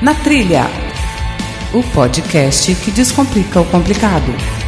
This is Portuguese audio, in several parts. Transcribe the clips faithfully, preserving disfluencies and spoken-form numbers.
Na Trilha, o podcast que descomplica o complicado.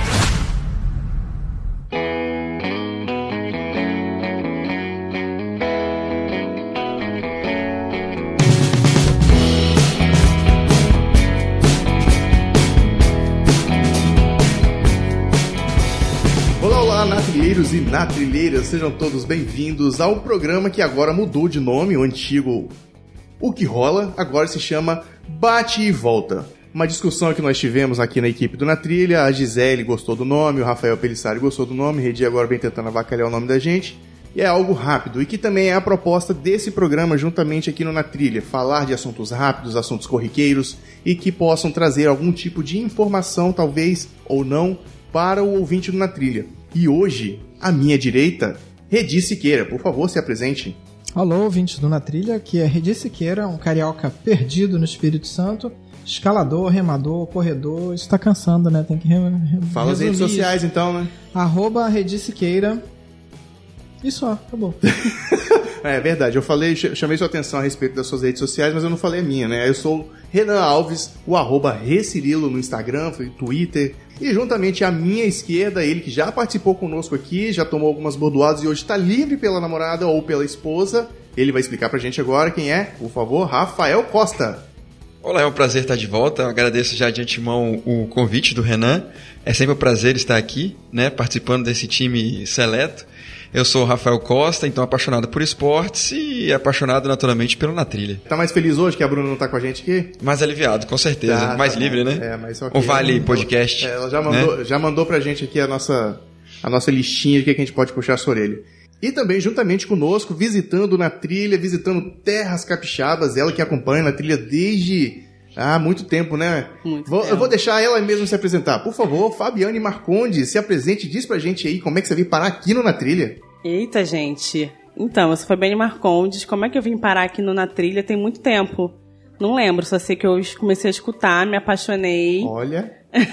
Olá, olá, natrilheiros e natrilheiras, sejam todos bem-vindos ao programa que agora mudou de nome, o antigo O Que Rola, agora se chama Bate e Volta. Uma discussão que nós tivemos aqui na equipe do Na Trilha, a Gisele gostou do nome, o Rafael Pelissari gostou do nome, Redi agora vem tentando avacalhar o nome da gente, e é algo rápido, e que também é a proposta desse programa juntamente aqui no Na Trilha, falar de assuntos rápidos, assuntos corriqueiros, e que possam trazer algum tipo de informação, talvez, ou não, para o ouvinte do Na Trilha. E hoje, à minha direita, Redi Siqueira, por favor, se apresente. Alô, ouvintes do Na Trilha, aqui é Redi Siqueira, um carioca perdido no Espírito Santo, escalador, remador, corredor, isso tá cansando, né? Tem que re- re- Fala as redes resumir sociais isso. então, né? Arroba Redi Siqueira. E só, acabou. É verdade, eu falei, ch- chamei sua atenção a respeito das suas redes sociais, mas eu não falei a minha, né? Eu sou Renan Alves, o arroba Recirilo no Instagram, Twitter, e juntamente à minha esquerda, ele que já participou conosco aqui, já tomou algumas bordoadas e hoje está livre pela namorada ou pela esposa. Ele vai explicar pra gente agora quem é, por favor, Rafael Costa. Olá, é um prazer estar de volta. Eu agradeço já de antemão o convite do Renan. É sempre um prazer estar aqui, né, participando desse time seleto. Eu sou o Rafael Costa, então apaixonado por esportes e apaixonado naturalmente pelo Na Trilha. Tá mais feliz hoje que a Bruna não tá com a gente aqui? Mais aliviado, com certeza. Tá, mais tá livre, bom. né? É, mas ok. O Vale Podcast. É, ela já mandou, né? já mandou pra gente aqui a nossa, a nossa listinha de que a gente pode puxar a sua orelha. E também, juntamente conosco, visitando Na Trilha, visitando terras capixabas, ela que acompanha Na Trilha desde há muito tempo, né? Muito vou, tempo. Eu vou deixar ela mesmo se apresentar. Por favor, Fabiane Marcondes, se apresente e diz pra gente aí como é que você veio parar aqui no Na Trilha. Eita, gente. Então, eu sou Fabiane Marcondes. Como é que eu vim parar aqui no Na Trilha? Tem muito tempo. Não lembro, só sei que eu comecei a escutar, me apaixonei. Olha.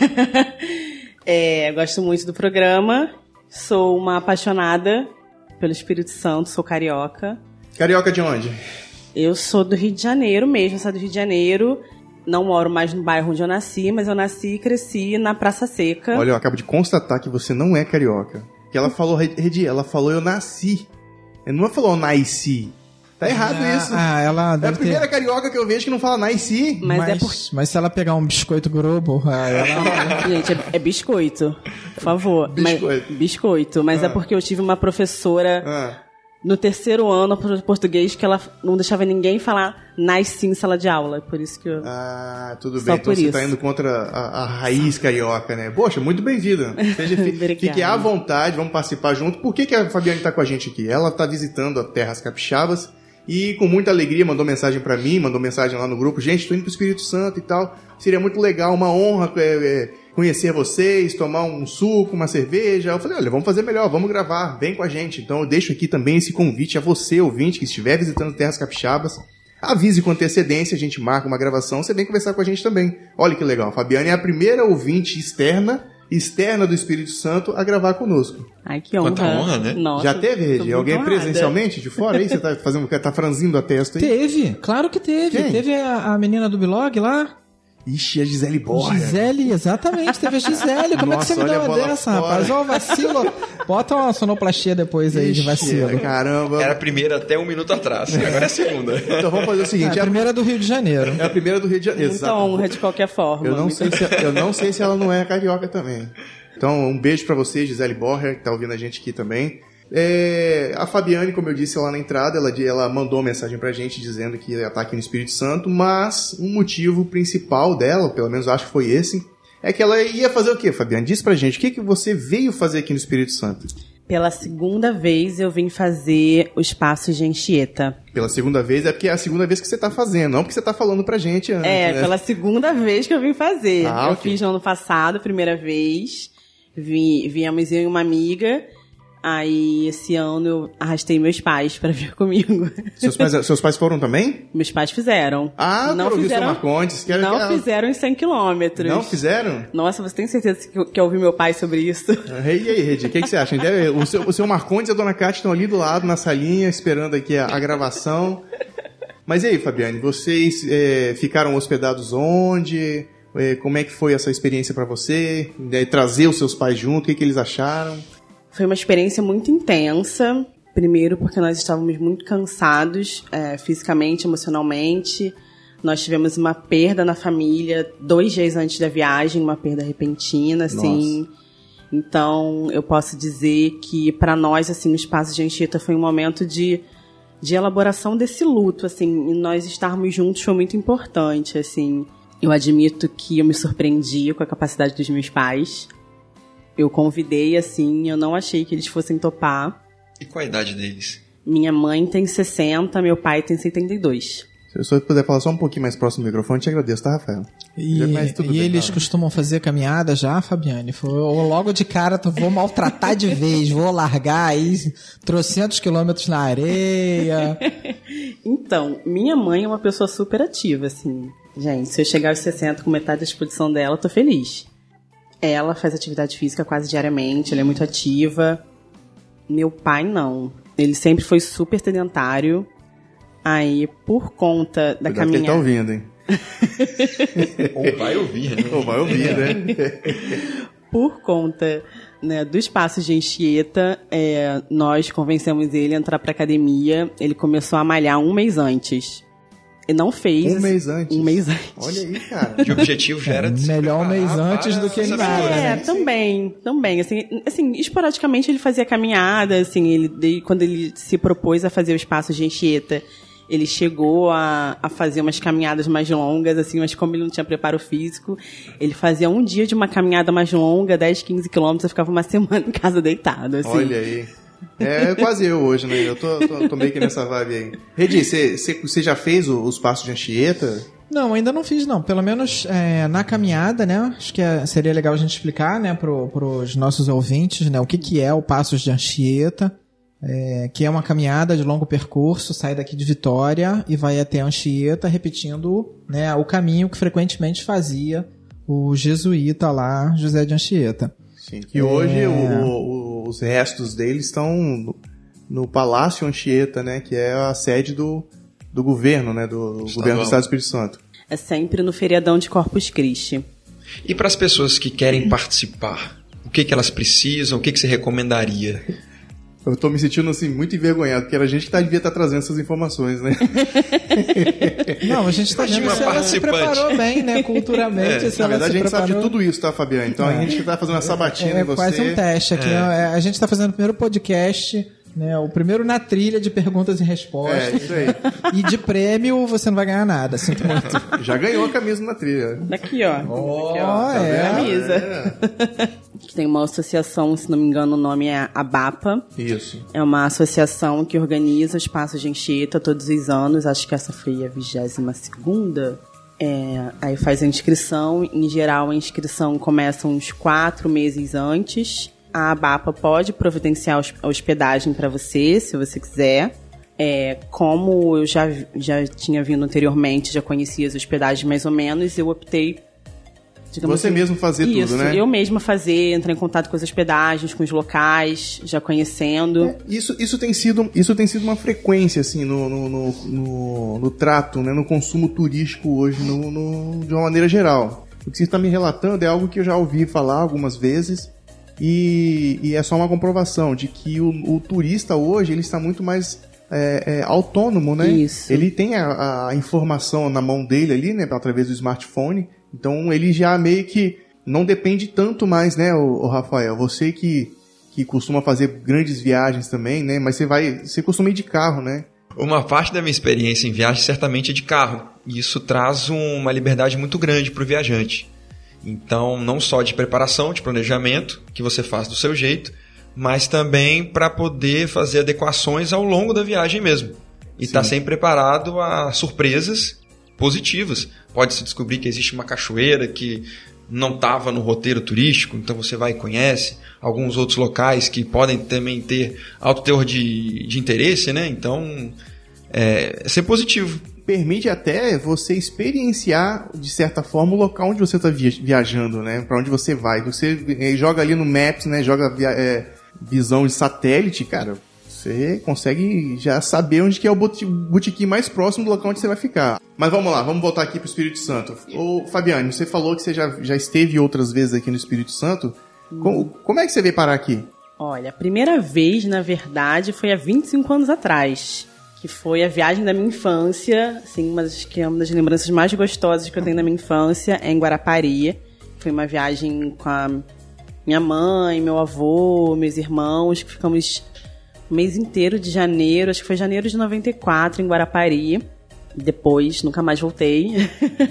É, gosto muito do programa. Sou uma apaixonada pelo Espírito Santo, sou carioca. Carioca de onde? Eu sou do Rio de Janeiro mesmo, sou do Rio de Janeiro. Não moro mais no bairro onde eu nasci, mas eu nasci e cresci na Praça Seca. Olha, eu acabo de constatar que você não é carioca. Que ela falou, Redi, ela falou eu nasci. Ela não falou eu nasci. Tá errado ah, isso. Ah, ela É a deve primeira ter... carioca que eu vejo que não fala nasci. Mas, Mas, é por... mas se ela pegar um biscoito Globo, ah, ela... Gente, é, é biscoito, por favor. Biscoito. Mas, biscoito, mas Ah. é porque eu tive uma professora Ah, no terceiro ano de português que ela não deixava ninguém falar nasci em sala de aula. Por isso que eu... ah, tudo Só bem. Então por você isso. tá indo contra a, a raiz carioca, né? Poxa, muito bem-vinda. Seja fi- Obrigada. Fique à vontade, vamos participar junto. Por que, que a Fabiane tá com a gente aqui? Ela tá visitando as terras capixabas e com muita alegria mandou mensagem pra mim, mandou mensagem lá no grupo. Gente, tô indo pro Espírito Santo e tal. Seria muito legal, uma honra é, é, conhecer vocês, tomar um suco, uma cerveja. Eu falei, olha, vamos fazer melhor, vamos gravar, vem com a gente. Então eu deixo aqui também esse convite a você, ouvinte, que estiver visitando terras capixabas. Avise com antecedência, a gente marca uma gravação, você vem conversar com a gente também. Olha que legal, a Fabiane é a primeira ouvinte externa, externa do Espírito Santo a gravar conosco. Ai, que honra. Quanta honra, né? Nossa, Já teve, tô Redi? muito Alguém honrada. presencialmente de fora aí? Você tá fazendo, tá franzindo a testa aí? Teve, claro que teve. Quem? Teve a, a menina do blog lá. Ixi, a Gisele Borja. Gisele, exatamente, teve a Gisele. Como Nossa, é que você me olha deu a uma bola dessa, fora. rapaz? Ó, vacilo. Bota uma sonoplastia depois aí de Ixi, vacilo. caramba. Era a primeira até um minuto atrás, agora é a segunda. Então vamos fazer o Ah, seguinte, a é a, primeira do Rio de Janeiro. é a primeira do Rio de Janeiro. Muita Exato. honra de qualquer forma. Eu não, Muita- sei se, eu não sei se ela não é carioca também. Então, um beijo pra você, Gisele Borja, que tá ouvindo a gente aqui também. É, a Fabiane, como eu disse lá na entrada, ela, ela mandou uma mensagem pra gente dizendo que ela tá aqui no Espírito Santo, mas o motivo principal dela, pelo menos eu acho que foi esse, é que ela ia fazer o quê, Fabiane? Diz pra gente, o que, que você veio fazer aqui no Espírito Santo? Pela segunda vez eu vim fazer os passos de Anchieta. Pela segunda vez, é porque é a segunda vez que você tá fazendo, não porque você tá falando pra gente antes. É, né? pela segunda vez que eu vim fazer. Ah, eu ok. fiz no ano passado, primeira vez. Vi, viemos eu e uma amiga. Aí, esse ano, eu arrastei meus pais pra vir comigo. Seus pais, seus pais foram também? Meus pais fizeram. Ah, não por ouvir o seu fizeram, Marcondes. Quero não que- fizeram em cem quilômetros. Não fizeram? Nossa, você tem certeza que eu, que eu ouvi meu pai sobre isso? E aí, Redi, o que, que você acha? O seu, o seu Marcondes e a dona Cátia estão ali do lado, na salinha, esperando aqui a, a gravação. Mas e aí, Fabiane, vocês é, ficaram hospedados onde? É, como é que foi essa experiência para você? É, trazer os seus pais junto, o que, que eles acharam? Foi uma experiência muito intensa. Primeiro porque nós estávamos muito cansados, é, fisicamente, emocionalmente. Nós tivemos uma perda na família dois dias antes da viagem, uma perda repentina, assim. Nossa. Então, eu posso dizer que para nós, assim, no Espaço de Anchieta foi um momento de... de elaboração desse luto, assim, e nós estarmos juntos foi muito importante, assim. Eu admito que eu me surpreendi com a capacidade dos meus pais. Eu convidei, assim, eu não achei que eles fossem topar. E qual a idade deles? Minha mãe tem sessenta, meu pai tem setenta e dois. Se eu só puder falar só um pouquinho mais próximo do microfone, te agradeço, tá, Rafael? E, e eles tá? costumam fazer caminhada já, Fabiane? Foi, ou logo de cara, tu vou maltratar de vez, vou largar aí trocentos quilômetros na areia. Então, minha mãe é uma pessoa super ativa, assim. Gente, se eu chegar aos sessenta com metade da disposição dela, eu tô feliz. Ela faz atividade física quase diariamente, ela é muito ativa. Meu pai, não. Ele sempre foi super sedentário. Aí, por conta da Cuidado caminhada... que ele tá ouvindo, hein? Ou vai ouvir, né? Ou vai ouvir, né? Por conta, né, dos passos de Anchieta, é, nós convencemos ele a entrar pra academia. Ele começou a malhar um mês antes. E não fez... Um mês antes? Um mês antes. Olha aí, cara. De objetivo já era de melhor um mês antes do que nada, É, né? também, também. Assim, assim, esporadicamente ele fazia caminhada, assim, ele, quando ele se propôs a fazer os passos de Anchieta, ele chegou a, a fazer umas caminhadas mais longas, assim, mas como ele não tinha preparo físico, ele fazia um dia de uma caminhada mais longa, dez, quinze quilômetros, eu ficava uma semana em casa deitado, assim. Olha aí. É quase eu hoje, né? Eu tô, tô, tô meio que nessa vibe aí. Redi, você já fez o, os passos de Anchieta? Não, ainda não fiz, não. Pelo menos é, na caminhada, né? Acho que é, seria legal a gente explicar, né, pro, pros nossos ouvintes, né, o que, que é o Passos de Anchieta. É, que é uma caminhada de longo percurso, sai daqui de Vitória e vai até Anchieta, repetindo, né, o caminho que frequentemente fazia o jesuíta lá, José de Anchieta. Sim, que é... hoje o, o, os restos dele estão no, no Palácio Anchieta, né, que é a sede do, do governo, né, do Estadual. Governo do Estado do Espírito Santo. É sempre no feriadão de Corpus Christi. E para as pessoas que querem participar, o que, que elas precisam, o que, que você recomendaria? Eu tô me sentindo, assim, muito envergonhado, porque era a gente que tá, devia estar tá trazendo essas informações, né? Não, a gente tá vendo se ela se preparou bem, né, culturamente. É, se na ela verdade, se a gente preparou... sabe de tudo isso, tá, Fabiane? Então, é. a gente que tá fazendo uma sabatina é, em você... É quase um teste aqui. É. A gente tá fazendo o primeiro podcast... Né, o primeiro na trilha de perguntas e respostas. É, isso aí. E de prêmio você não vai ganhar nada, sinto muito. Já ganhou a camisa na trilha. Daqui, ó. Oh, Daqui, ó. Tá é. A camisa. É. Tem uma associação, se não me engano, o nome é ABAPA. Isso. É uma associação que organiza os Passos de Anchieta todos os anos. Acho que essa foi a vigésima segunda. É, aí faz a inscrição. Em geral, a inscrição começa uns quatro meses antes. A ABAPA pode providenciar a hospedagem para você, se você quiser. É, como eu já, já tinha vindo anteriormente, já conhecia as hospedagens mais ou menos, eu optei... Você assim, mesmo fazer isso, tudo, né? Eu mesma fazer, entrar em contato com as hospedagens, com os locais, já conhecendo. É, isso, isso, tem sido, isso tem sido uma frequência, assim, no, no, no, no, no trato, né, no consumo turístico hoje, no, no, de uma maneira geral. O que você está me relatando é algo que eu já ouvi falar algumas vezes, e, e é só uma comprovação de que o, o turista hoje, ele está muito mais é, é, autônomo, né? Isso. Ele tem a, a informação na mão dele ali, né, através do smartphone. Então ele já meio que não depende tanto mais, né, o, o Rafael? Você que, que costuma fazer grandes viagens também, né? Mas você vai, você costuma ir de carro, né? Uma parte da minha experiência em viagem certamente é de carro. E isso traz uma liberdade muito grande para o viajante. Então, não só de preparação, de planejamento, que você faz do seu jeito, mas também para poder fazer adequações ao longo da viagem mesmo. E estar tá sempre preparado a surpresas positivas. Pode-se descobrir que existe uma cachoeira que não estava no roteiro turístico, então você vai e conhece. Alguns outros locais que podem também ter alto teor de, de interesse, né? Então, é, é ser positivo. Permite até você experienciar, de certa forma, o local onde você está viajando, né? Para onde você vai. Você joga ali no Maps, né? Joga via, é, visão de satélite, cara. Você consegue já saber onde que é o botequim mais próximo do local onde você vai ficar. Mas vamos lá, vamos voltar aqui pro Espírito Santo. Ô, Fabiane, você falou que você já, já esteve outras vezes aqui no Espírito Santo. Hum. Como, como é que você veio parar aqui? Olha, a primeira vez, na verdade, foi há vinte e cinco anos atrás. Que foi a viagem da minha infância. Assim, uma das, que é uma das lembranças mais gostosas que eu tenho da minha infância é em Guarapari. Foi uma viagem com a minha mãe, meu avô, meus irmãos, que ficamos o mês inteiro de janeiro, acho que foi janeiro de noventa e quatro, em Guarapari. Depois, nunca mais voltei.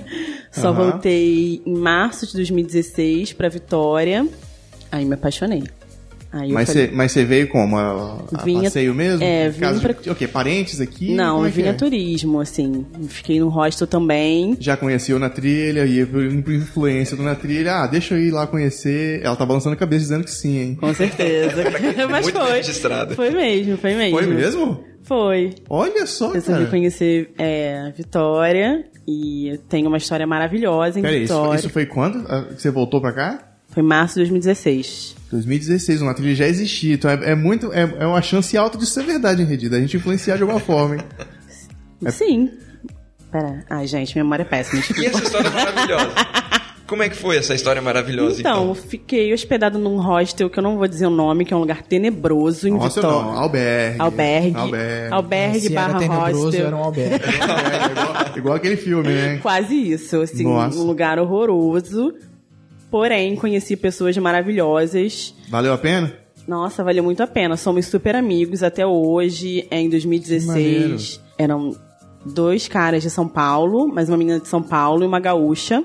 Só uhum. voltei em março de dois mil e dezesseis para Vitória. Aí me apaixonei. Aí mas você falei... veio como? A, a vinha, passeio mesmo? É, vim pra... de, o quê? Parentes aqui? Não, é eu vinha é? turismo, assim. Fiquei no hostel também. Já conheci o Na Trilha, e por influência do Na Trilha, ah, deixa eu ir lá conhecer. Ela tá balançando a cabeça dizendo que sim, hein? Com certeza. Mas muito foi. Registrado. Foi mesmo, foi mesmo. Foi mesmo? Foi. Olha só, eu cara. Eu resolvi conhecer é, Vitória, e tem uma história maravilhosa em Pera Vitória. Isso, isso foi quando que você voltou pra cá? Foi em março de dois mil e dezesseis. dois mil e dezesseis, o Na Trilha já existia. Então é, é muito. É, é uma chance alta de ser verdade, Redi, da gente influenciar de alguma forma, hein? É... Sim. Pera. Ai, gente, minha memória é péssima. E essa história maravilhosa? Como é que foi essa história maravilhosa, então? Então, fiquei hospedado num hostel, que eu não vou dizer o nome, que é um lugar tenebroso em Nossa, Vitória. Não, albergue. Albergue. Albergue, albergue barra hostel. Era um albergue. Era um albergue, igual, igual aquele filme, né? Quase isso, assim, Nossa. Um lugar horroroso. Porém, conheci pessoas maravilhosas. Valeu a pena? Nossa, valeu muito a pena. Somos super amigos até hoje. Em dois mil e dezesseis, eram dois caras de São Paulo, mais uma menina de São Paulo e uma gaúcha.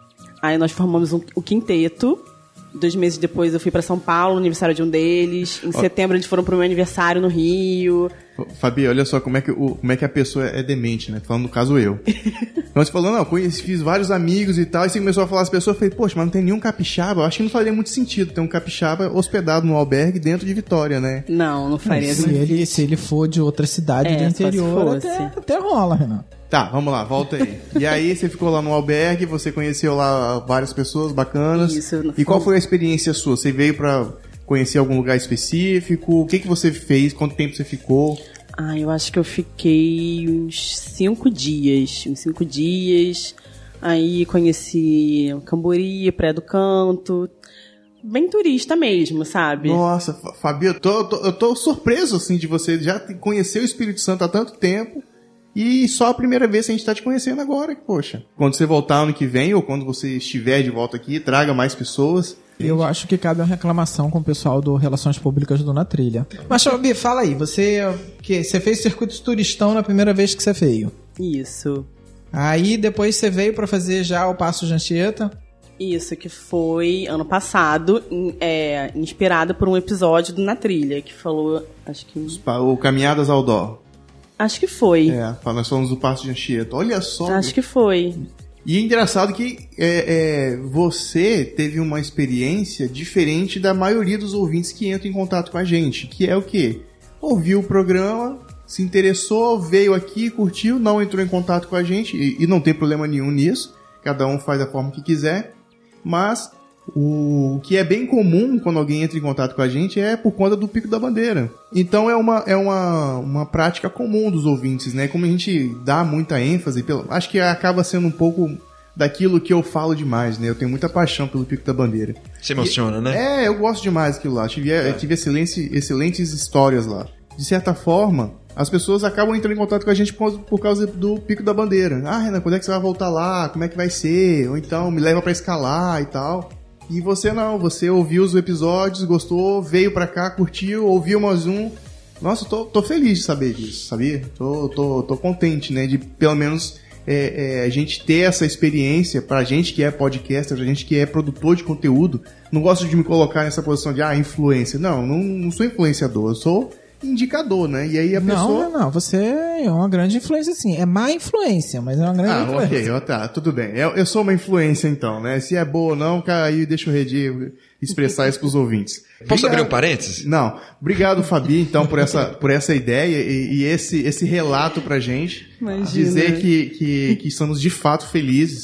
Aí nós formamos um, o quinteto. Dois meses depois eu fui pra São Paulo, aniversário de um deles. Em oh. setembro eles foram pro meu aniversário no Rio. Fabi, olha só como é que, o, como é que a pessoa é demente, né? Falando no caso eu. Nós falando, não, conheci, fiz vários amigos e tal. E você começou a falar, as pessoas, eu falei, poxa, mas não tem nenhum capixaba. Eu acho que não faria muito sentido ter um capixaba hospedado num albergue dentro de Vitória, né? Não, não faria. Se ele, se ele for de outra cidade é, do interior, até, até rola, Renan. Tá, vamos lá, volta aí. E aí você ficou lá no albergue, você conheceu lá várias pessoas bacanas. Isso. E qual foi a experiência sua? Você veio pra conhecer algum lugar específico? O que, que você fez? Quanto tempo você ficou? Ah, eu acho que eu fiquei uns cinco dias. Uns cinco dias. Aí conheci Cambori, Praia do Canto. Bem turista mesmo, sabe? Nossa, Fabi, eu tô, eu tô, eu tô surpreso, assim, de você já conhecer o Espírito Santo há tanto tempo. E só a primeira vez que a gente tá te conhecendo agora, poxa. Quando você voltar ano que vem, ou quando você estiver de volta aqui, traga mais pessoas. Eu acho que cabe uma reclamação com o pessoal do Relações Públicas do Na Trilha. Mas, Fabi, fala aí, você, que, você fez circuito turistão na primeira vez que você veio. Isso. Aí depois você veio pra fazer já o Passo de Anchieta. Isso, que foi ano passado, é, inspirado por um episódio do Na Trilha, que falou, acho que... O Caminhadas ao Dó. Acho que foi. É, nós falamos do Passo de Anchieta. Olha só. Acho que foi. E é engraçado que é, é, você teve uma experiência diferente da maioria dos ouvintes que entram em contato com a gente. Que é o quê? Ouviu o programa, se interessou, veio aqui, curtiu, não entrou em contato com a gente. E, e não tem problema nenhum nisso. Cada um faz da forma que quiser. Mas o que é bem comum quando alguém entra em contato com a gente é por conta do Pico da Bandeira. Então é uma, é uma, uma prática comum dos ouvintes, né? Como a gente dá muita ênfase, pelo, acho que acaba sendo um pouco daquilo que eu falo demais, né? Eu tenho muita paixão pelo Pico da Bandeira. Se emociona, e, né? É, eu gosto demais daquilo lá. Tive, é. tive excelentes, excelentes histórias lá. De certa forma, as pessoas acabam entrando em contato com a gente por, por causa do Pico da Bandeira. Ah, Renan, quando é que você vai voltar lá? Como é que vai ser? Ou então, me leva pra escalar e tal. E você não, você ouviu os episódios, gostou, veio pra cá, curtiu, ouviu mais um. Nossa, eu tô, tô feliz de saber disso, sabia? Tô, tô, tô contente, né? De pelo menos é, é, a gente ter essa experiência pra gente que é podcaster, pra gente que é produtor de conteúdo. Não gosto de me colocar nessa posição de, ah, influência. Não, não, não sou influenciador, eu sou indicador, né? E aí a não, pessoa... Não, não, você é uma grande influência, sim. É má influência, mas é uma grande ah, influência. Ah, ok, tá, tudo bem. Eu, eu sou uma influência, então, né? Se é boa ou não, cara, aí deixa o Redi expressar isso pros ouvintes. Posso abrir um parênteses? Não. Obrigado, Fabi, então, por essa, por essa ideia e, e esse, esse relato pra gente. Imagina. Dizer que, que, que estamos de fato felizes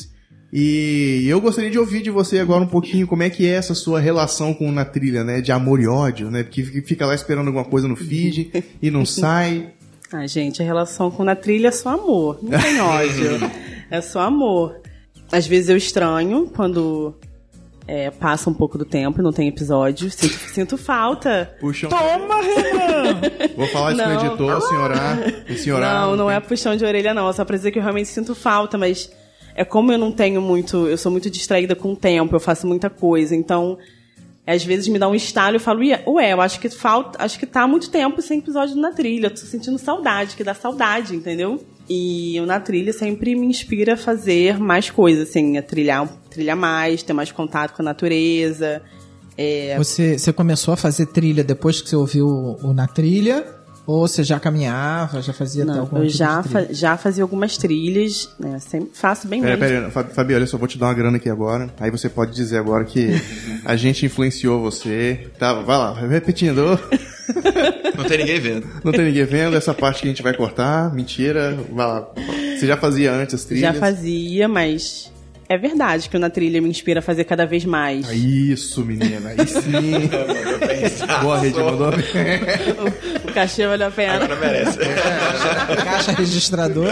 E eu gostaria de ouvir de você agora um pouquinho como é que é essa sua relação com Na Trilha, né? De amor e ódio, né? Porque fica lá esperando alguma coisa no feed e não sai. Ah, gente, a relação com Na Trilha é só amor, não tem ódio. É só amor. Às vezes eu estranho quando é, passa um pouco do tempo e não tem episódio. Sinto, sinto falta. Puxa um... Toma, Renan! Vou falar isso Não. com o editor, o senhorar. O senhorar Não, não tem- é puxão de orelha, não. É só pra dizer que eu realmente sinto falta, mas é como eu não tenho muito... Eu sou muito distraída com o tempo, eu faço muita coisa. Então, às vezes me dá um estalho e eu falo, ué, eu acho que falta... Acho que tá há muito tempo sem episódio Na Trilha. Eu tô sentindo saudade, que dá saudade, entendeu? E o Na Trilha sempre me inspira a fazer mais coisas, assim, a trilhar, trilhar mais, ter mais contato com a natureza. É... Você, você começou a fazer trilha depois que você ouviu o, o Na Trilha? Ou você já caminhava, já fazia até Não, algum eu tipo já, de trilha? fa- já fazia algumas trilhas, né? Sempre faço bem Pera, mais. pera, Fabi, Fabi, olha só, vou te dar uma grana aqui agora. Aí você pode dizer agora que a gente influenciou você. Tá, vai lá, repetindo. Não tem ninguém vendo. Não tem ninguém vendo, essa parte que a gente vai cortar. Mentira, vai lá. Você já fazia antes as trilhas? Já fazia, mas é verdade que o Na Trilha me inspira a fazer cada vez mais. Ah, isso, menina, aí sim. Boa, Rede, mandou bem. O cachê valeu a pena. Agora merece. Caixa registradora.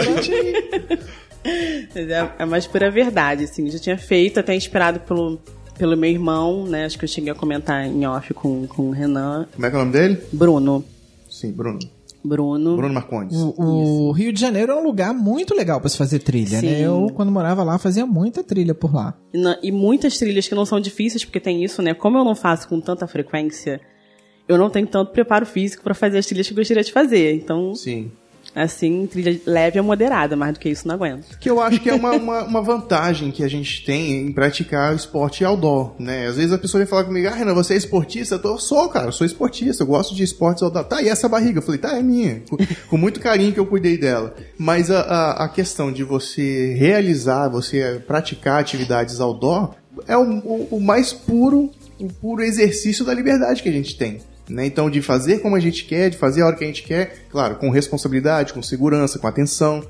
Mas É, é mais pura verdade, assim. Eu já tinha feito, até inspirado pelo, pelo meu irmão, né? Acho que eu cheguei a comentar em off com, com o Renan. Como é que é o nome dele? Bruno. Sim, Bruno. Bruno. Bruno Marcondes. O, o Rio de Janeiro é um lugar muito legal pra se fazer trilha, Sim. né? Eu, quando morava lá, fazia muita trilha por lá. E, na- e muitas trilhas que não são difíceis, porque tem isso, né? Como eu não faço com tanta frequência, eu não tenho tanto preparo físico pra fazer as trilhas que eu gostaria de fazer. Então, Sim. assim, trilha leve a moderada, mais do que isso não aguento. Que eu acho que é uma, uma, uma vantagem que a gente tem em praticar esporte outdoor, né? Às vezes a pessoa vem falar comigo, ah, Renan, você é esportista? Eu tô, sou, cara, eu sou esportista, eu gosto de esportes outdoor. Tá, e essa barriga? Eu falei, tá, é minha. Com, com muito carinho que eu cuidei dela. Mas a, a, a questão de você realizar, você praticar atividades outdoor, é o, o, o mais puro, o puro exercício da liberdade que a gente tem. Né? Então, de fazer como a gente quer, de fazer a hora que a gente quer, claro, com responsabilidade, com segurança, com atenção.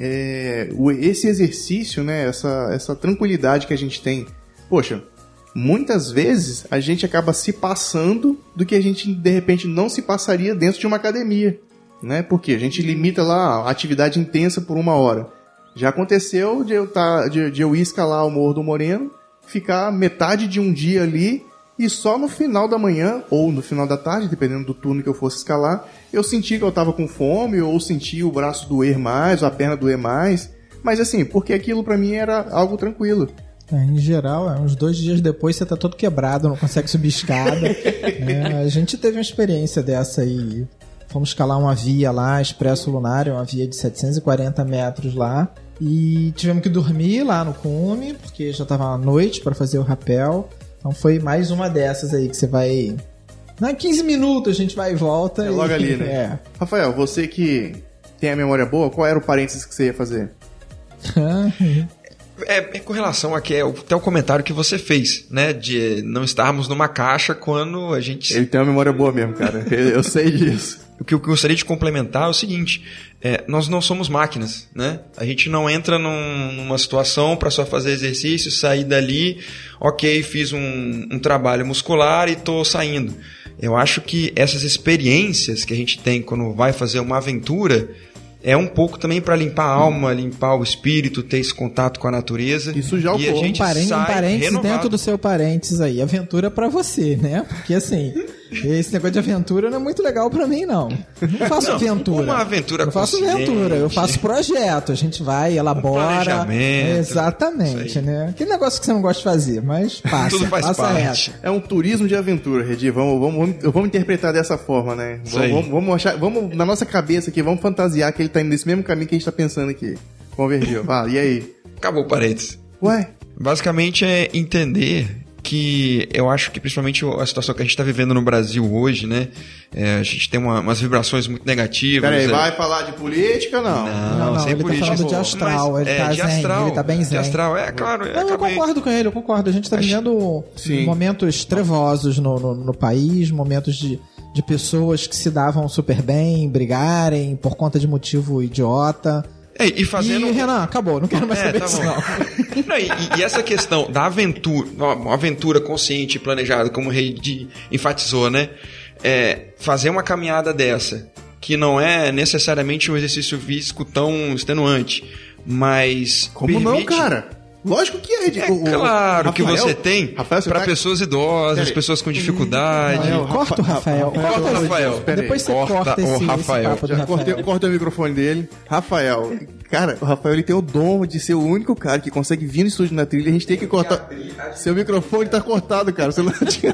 É, o- esse exercício, né, essa, essa tranquilidade que a gente tem, poxa, muitas vezes a gente acaba se passando do que a gente, de repente, não se passaria dentro de uma academia. Né? Porque a gente limita lá a atividade intensa por uma hora. Já aconteceu de eu, tá, de, de eu ir escalar o Morro do Moreno, ficar metade de um dia ali, e só no final da manhã, ou no final da tarde, dependendo do turno que eu fosse escalar, eu senti que eu tava com fome, ou senti o braço doer mais, ou a perna doer mais. Mas assim, porque aquilo pra mim era algo tranquilo. É, em geral, é, uns dois dias depois você tá todo quebrado, não consegue subir escada. É, a gente teve uma experiência dessa aí. Fomos escalar uma via lá, Expresso Lunar, uma via de setecentos e quarenta metros lá. E tivemos que dormir lá no cume, porque já tava à noite para fazer o rapel. Então foi mais uma dessas aí que você vai... Na quinze minutos a gente vai e volta. É e- logo ali, né? É. Rafael, você que tem a memória boa, qual era o parênteses que você ia fazer? É, é com relação a que é, o- até o comentário que você fez, né? De não estarmos numa caixa quando a gente... Ele tem uma memória boa mesmo, cara. Eu, eu sei disso. O que eu gostaria de complementar é o seguinte, é, nós não somos máquinas, né? A gente não entra num- numa situação para só fazer exercício, sair dali, ok, fiz um, um trabalho muscular e tô saindo. Eu acho que essas experiências que a gente tem quando vai fazer uma aventura é um pouco também para limpar a alma, limpar o espírito, ter esse contato com a natureza. Isso já e a ocorre. gente Um, parênteses, um sai parênteses renovado. dentro do seu parênteses aí. Aventura pra você, né? Porque assim, esse negócio de aventura não é muito legal pra mim, não. Eu não faço Não, aventura. uma aventura Eu não faço consciente. aventura, eu faço projeto. A gente vai, elabora. planejamento, Exatamente, isso aí. né? Aquele negócio que você não gosta de fazer, mas passa. Tudo faz passa parte. reto. É um turismo de aventura, Redi. Vamos, vamos, vamos, vamos interpretar dessa forma, né? Isso Vamos, aí. vamos, vamos achar, vamos, na nossa cabeça aqui, vamos fantasiar que ele tá indo nesse mesmo caminho que a gente tá pensando aqui. Convergiu. Ah, e aí? Acabou o parênteses. Ué? Basicamente é entender que eu acho que principalmente a situação que a gente está vivendo no Brasil hoje, né? É, a gente tem uma- umas vibrações muito negativas. Pera aí, é- vai falar de política ou não? Não, Não, não, sem ele tá política. falando de astral, Mas, ele é, tá de zen, astral, ele tá bem De zen. astral, é claro. Não, eu acabei- concordo com ele, eu concordo. A gente tá Acho- vivendo Sim. momentos trevosos no, no, no país, momentos de, de pessoas que se davam super bem, brigarem por conta de motivo idiota. É, e fazendo... E, Renan, acabou, não quero mais É, saber tá disso, bom. não. Não, e, e essa questão da aventura, uma aventura consciente e planejada, como o Rei de, enfatizou, né? É, fazer uma caminhada dessa, que não é necessariamente um exercício físico tão extenuante, mas Como permite... não, cara? Lógico que é. É o, o, claro Rafael, que você tem Rafael, você para tá... pessoas idosas, Pera pessoas com dificuldade. Rafael, Corta o Rafael. Corta o Rafael. Pera aí. Depois você Corta corta, o esse, Rafael. esse papo do Já Rafael. cortei, cortei o microfone dele. Rafael, cara, o Rafael ele tem o dom de ser o único cara que consegue vir no estúdio na trilha. A gente tem que cortar. Seu microfone tá cortado, cara. Você não tinha...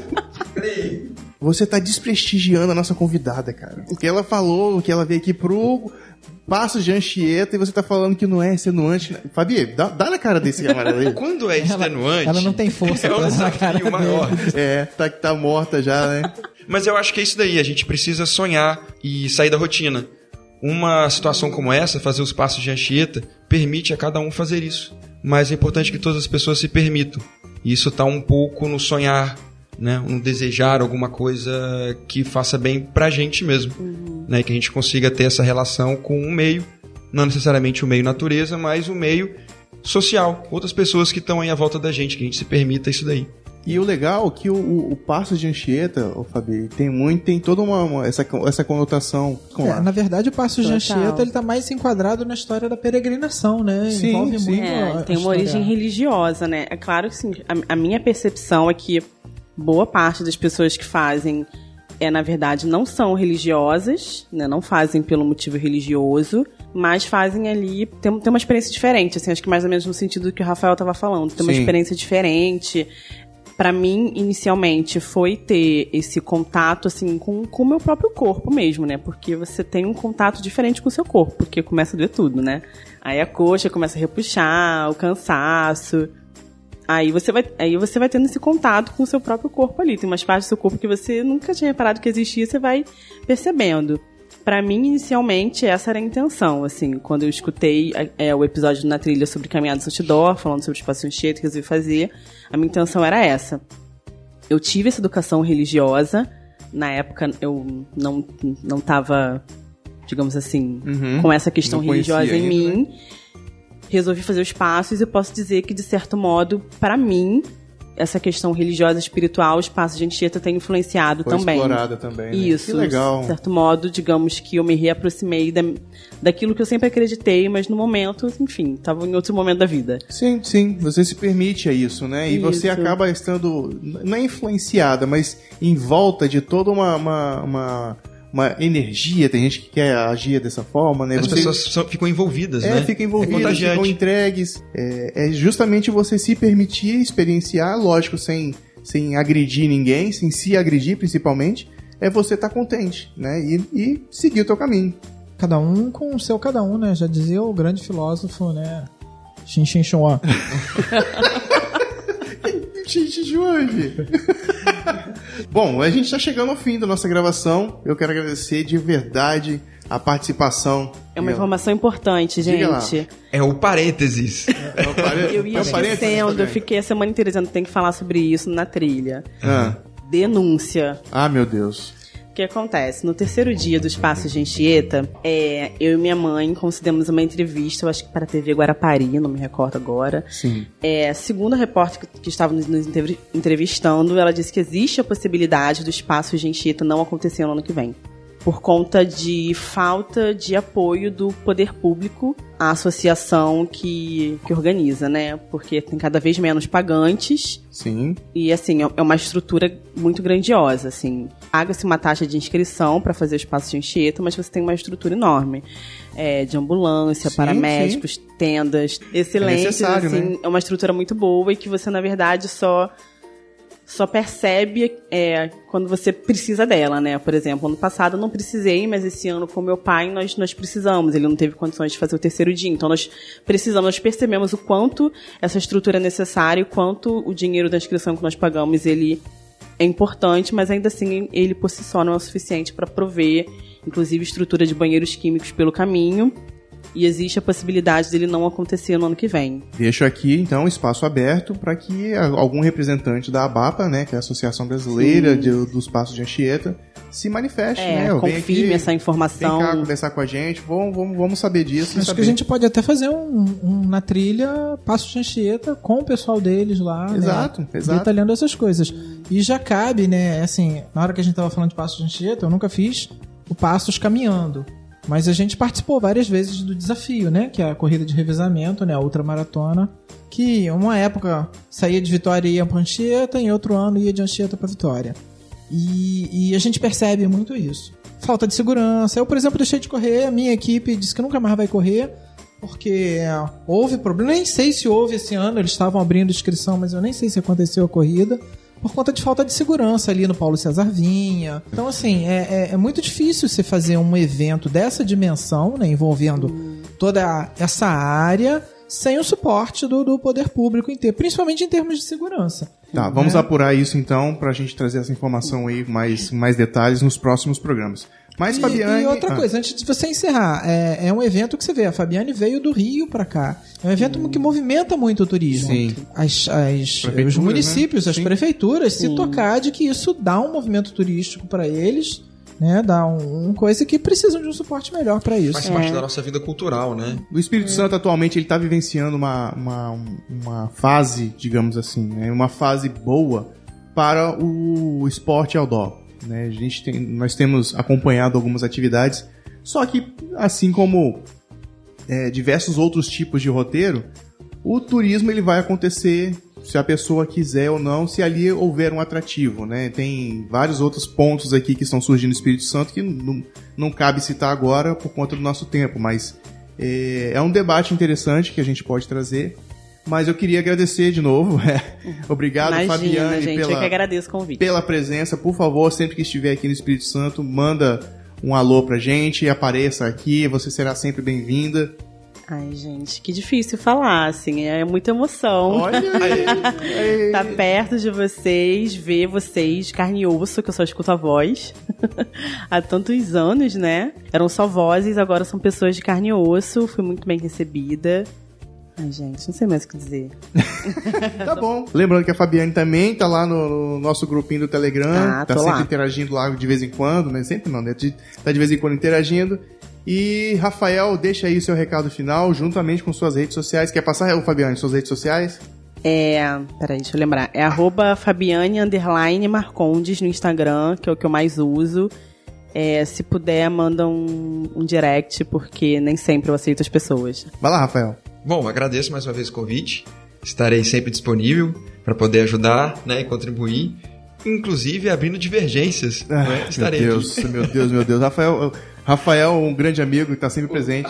Você tá desprestigiando a nossa convidada, cara. O que ela falou, que ela veio aqui pro Passos de Anchieta e você tá falando que não é extenuante. Fabi, dá, dá na cara desse camarada aí. Quando é extenuante... Ela não tem força é um pra dar na cara desafio maior. dele. É, tá, tá morta já, né? Mas eu acho que é isso daí, a gente precisa sonhar e sair da rotina. Uma situação como essa, fazer os Passos de Anchieta, permite a cada um fazer isso. Mas é importante que todas as pessoas se permitam. E isso está um pouco no sonhar, né? No desejar alguma coisa que faça bem pra gente mesmo. Uhum. Né? Que a gente consiga ter essa relação com um meio, não necessariamente o meio natureza, mas o meio social. Outras pessoas que estão aí à volta da gente, que a gente se permita isso daí. E o legal é que o, o, o Passos de Anchieta, o Fabi, tem muito, tem toda uma, uma essa, essa conotação com É, na verdade, o Passos de Total. Anchieta ele tá mais enquadrado na história da peregrinação, né? Sim, Envolve sim. muito É, a- a tem uma história. origem religiosa, né? É claro que sim, a, a minha percepção é que boa parte das pessoas que fazem, é, na verdade, não são religiosas, né? Não fazem pelo motivo religioso, mas fazem ali, tem, tem uma experiência diferente, assim, acho que mais ou menos no sentido do que o Rafael estava falando, tem uma Sim. experiência diferente. Pra mim, inicialmente, foi ter esse contato, assim, com com o meu próprio corpo mesmo, né? Porque você tem um contato diferente com o seu corpo, porque começa a doer tudo, né? Aí a coxa começa a repuxar, o cansaço. Aí você vai, aí você vai tendo esse contato com o seu próprio corpo ali. Tem umas partes do seu corpo que você nunca tinha reparado que existia, você vai percebendo. Pra mim, inicialmente, essa era a intenção, assim, quando eu escutei é, o episódio na trilha sobre caminhadas outdoor, falando sobre o espaço Anchieta que eu resolvi fazer, a minha intenção era essa. Eu tive essa educação religiosa, na época eu não, não tava, digamos assim, Uhum. com essa questão Não conhecia religiosa em ainda, mim. né? Resolvi fazer os passos e eu posso dizer que, de certo modo, pra mim, essa questão religiosa, espiritual, os Passos de Anchieta tem influenciado Foi também. explorada também, né? Isso. Que legal. De certo modo, digamos que eu me reaproximei da, daquilo que eu sempre acreditei, mas no momento, enfim, estava em outro momento da vida. Sim, sim, você se permite a isso, né? E você Isso. acaba estando, não é influenciada, mas em volta de toda uma, uma, uma, uma energia, tem gente que quer agir dessa forma, né? As Você- pessoas são- ficam envolvidas, É, né? fica envolvido, É contagiante. ficam entregues. É, é justamente você se permitir experienciar, lógico, sem, sem agredir ninguém, sem se agredir principalmente, é você estar contente, né? E, e seguir o teu caminho. Cada um com o seu cada um, né? Já dizia o grande filósofo, né? Xin Xin Xuan. Xixi hoje. Bom, a gente está chegando ao fim da nossa gravação. Eu quero agradecer de verdade a participação. É uma informação importante, Diga lá. gente. É o parênteses. É o pare- Eu ia é o parênteses, esquecendo, eu Fabiane? fiquei a semana inteira dizendo que tem que falar sobre isso na trilha. Ah. Denúncia. ah, meu Deus. O que acontece? No terceiro dia dos Passos de Anchieta, é, eu e minha mãe concedemos uma entrevista, eu acho que para a T V Guarapari, não me recordo agora. Sim. É, segundo a repórter que, que estava nos, nos entrev- entrevistando, ela disse que existe a possibilidade dos Passos de Anchieta não acontecer no ano que vem, por conta de falta de apoio do poder público à associação que, que organiza, né? Porque tem cada vez menos pagantes. Sim. E, assim, é uma estrutura muito grandiosa, assim. Paga-se uma taxa de inscrição para fazer os Passos de Anchieta, mas você tem uma estrutura enorme. É, de ambulância, Sim, paramédicos, tendas, excelentes, necessário, assim. né? É uma estrutura muito boa e que você, na verdade, só... só percebe é, quando você precisa dela, né? Por exemplo, ano passado eu não precisei, mas esse ano com meu pai nós, nós precisamos. Ele não teve condições de fazer o terceiro dia, então nós precisamos, nós percebemos o quanto essa estrutura é necessária, o quanto o dinheiro da inscrição que nós pagamos, ele é importante, mas ainda assim ele por si só não é o suficiente para prover, inclusive, estrutura de banheiros químicos pelo caminho. E existe a possibilidade dele não acontecer no ano que vem. Deixo aqui, então, espaço aberto para que a- algum representante da ABAPA, né, que é a Associação Brasileira de- dos Passos de Anchieta, se manifeste, É, né? Eu venho confirme aqui, essa informação. Vem cá conversar com a gente, vamos, vamos, vamos saber disso. Acho saber. que a gente pode até fazer um, um na trilha Passos de Anchieta com o pessoal deles lá, Exato, né? exato. Detalhando essas coisas. E já cabe, né, assim, na hora que a gente tava falando de Passos de Anchieta, eu nunca fiz o Passos caminhando. Mas a gente participou várias vezes do desafio, né? Que é a corrida de revezamento, né? A ultramaratona. Que uma época saía de Vitória e ia para Anchieta, em outro ano ia de Anchieta para Vitória. E, e a gente percebe muito isso. Falta de segurança. Eu, por exemplo, deixei de correr. A minha equipe disse que nunca mais vai correr. Porque houve problema. Nem sei se houve esse ano. Eles estavam abrindo inscrição, mas eu nem sei se aconteceu a corrida. Por conta de falta de segurança ali no Paulo César Vinha. Então, assim, é, é, é muito difícil você fazer um evento dessa dimensão, né, envolvendo toda essa área, sem o suporte do, do poder público inteiro, principalmente em termos de segurança. Tá, vamos né? apurar isso então, pra gente trazer essa informação aí, mais, mais detalhes nos próximos programas. Mas, E, Fabiane... e outra ah. coisa, antes de você encerrar, é, é um evento que você vê, a Fabiane veio do Rio pra cá. É um evento que movimenta muito o turismo. Sim. As, as, Prefeituras, os municípios, né? as Sim. prefeituras, se Sim. tocar de que isso dá um movimento turístico pra eles, né? Dá um, um coisa que precisam de um suporte melhor pra isso. Faz parte da nossa vida cultural, né? O Espírito Santo atualmente ele está vivenciando uma, uma, uma fase, digamos assim, né? Uma fase boa para o esporte outdoor. Né? A gente tem, nós temos acompanhado algumas atividades, só que assim como é, diversos outros tipos de roteiro, o turismo ele vai acontecer se a pessoa quiser ou não, se ali houver um atrativo, né? Tem vários outros pontos aqui que estão surgindo no Espírito Santo que não, não cabe citar agora por conta do nosso tempo, mas é, é um debate interessante que a gente pode trazer. Mas eu queria agradecer de novo. Obrigado, Imagina, Fabiane, gente, pela, eu que agradeço o convite. pela presença. Por favor, sempre que estiver aqui no Espírito Santo, manda um alô pra gente, apareça aqui, você será sempre bem-vinda. Ai, gente, que difícil falar, assim, é muita emoção. Olha aí. Tá perto de vocês, ver vocês, carne e osso, que eu só escuto a voz. Há tantos anos, né? Eram só vozes, agora são pessoas de carne e osso. Fui muito bem recebida. Ai, gente, não sei mais o que dizer. Tá bom. Lembrando que a Fabiane também tá lá no, no nosso grupinho do Telegram. Ah, tá tô sempre lá. interagindo lá de vez em quando, né? Sempre não, né? De- Tá de vez em quando interagindo. E, Rafael, deixa aí o seu recado final, juntamente com suas redes sociais. Quer passar, Fabiane, suas redes sociais? É, peraí, deixa eu lembrar. É arroba Fabiane underline Marcondes no Instagram, que é o que eu mais uso. É, se puder, manda um, um direct, porque nem sempre eu aceito as pessoas. Vai lá, Rafael. Bom, agradeço mais uma vez o convite. Estarei sempre disponível para poder ajudar, né, e contribuir, inclusive abrindo divergências. Ah, né? Estarei meu Deus, aqui. meu Deus, meu Deus. Rafael, Rafael, um grande amigo que tá sempre presente.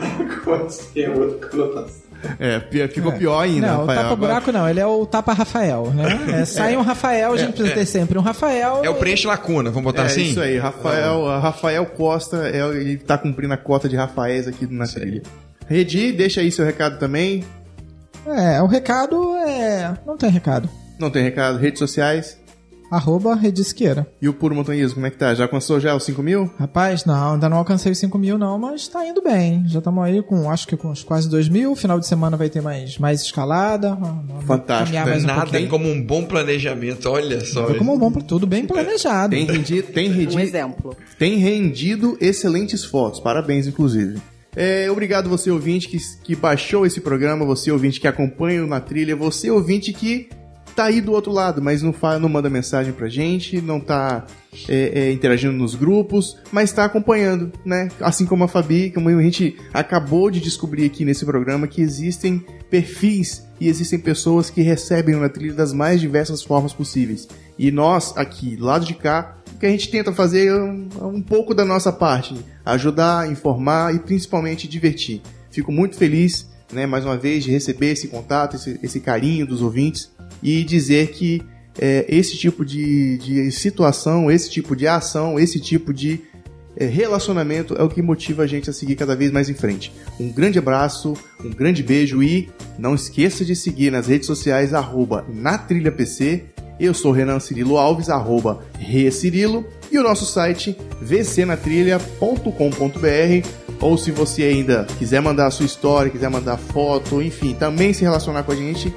É, pi- ficou pior ainda, Não, o Rafael. tapa-buraco não, ele é o tapa-Rafael, né? É, sai um Rafael, a gente precisa ter sempre um Rafael. É o preenche lacuna, vamos botar É assim? isso aí, Rafael, Rafael Costa, é, ele tá cumprindo a cota de Rafaéis aqui na trilha. Redi, deixa aí seu recado também. É, o recado é... Não tem recado. Não tem recado, redes sociais. Arroba Redisqueira. E o Puro Montanhismo, como é que tá? Já alcançou já os cinco mil? Rapaz, não, ainda não alcancei os cinco mil não, mas tá indo bem. Já estamos aí com, acho que com uns quase dois mil. Final de semana vai ter mais, mais escalada. Fantástico, Caminhar né? mais um Nada pouquinho. como um bom planejamento, olha só. Foi como um bom, tudo bem planejado. Tem rendido, tem Um rendido, exemplo. tem rendido excelentes fotos, parabéns inclusive. É, obrigado você ouvinte que, que baixou esse programa, você ouvinte que acompanha o Na Trilha, você ouvinte que tá aí do outro lado, mas não, fala, não manda mensagem pra gente, não tá é, é, interagindo nos grupos, mas tá acompanhando, né? Assim como a Fabi, como a gente acabou de descobrir aqui nesse programa, que existem perfis e existem pessoas que recebem o Na Trilha das mais diversas formas possíveis. E nós, aqui, do lado de cá, o que a gente tenta fazer é um, um pouco da nossa parte, ajudar, informar e principalmente divertir. Fico muito feliz, né, mais uma vez, de receber esse contato, esse, esse carinho dos ouvintes e dizer que é, esse tipo de, de situação, esse tipo de ação, esse tipo de é, relacionamento é o que motiva a gente a seguir cada vez mais em frente. Um grande abraço, um grande beijo e não esqueça de seguir nas redes sociais arroba natrilhapc. Eu sou Renan Cirilo Alves, arroba recirilo, e o nosso site v c na trilha ponto com ponto b r, ou se você ainda quiser mandar a sua história, quiser mandar foto, enfim, também se relacionar com a gente,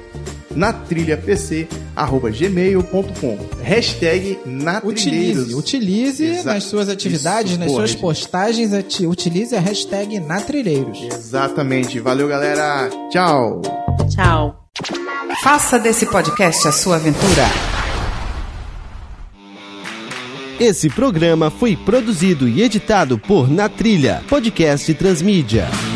natrilhapc arroba gmail ponto com. Hashtag natrilheiros. Utilize, utilize Exa- nas suas atividades, Isso, nas porra, suas gente. postagens, ati- utilize a hashtag natrilheiros. Exatamente. Valeu, galera. Tchau. Tchau. Faça desse podcast a sua aventura. Esse programa foi produzido e editado por Na Trilha, podcast Transmídia.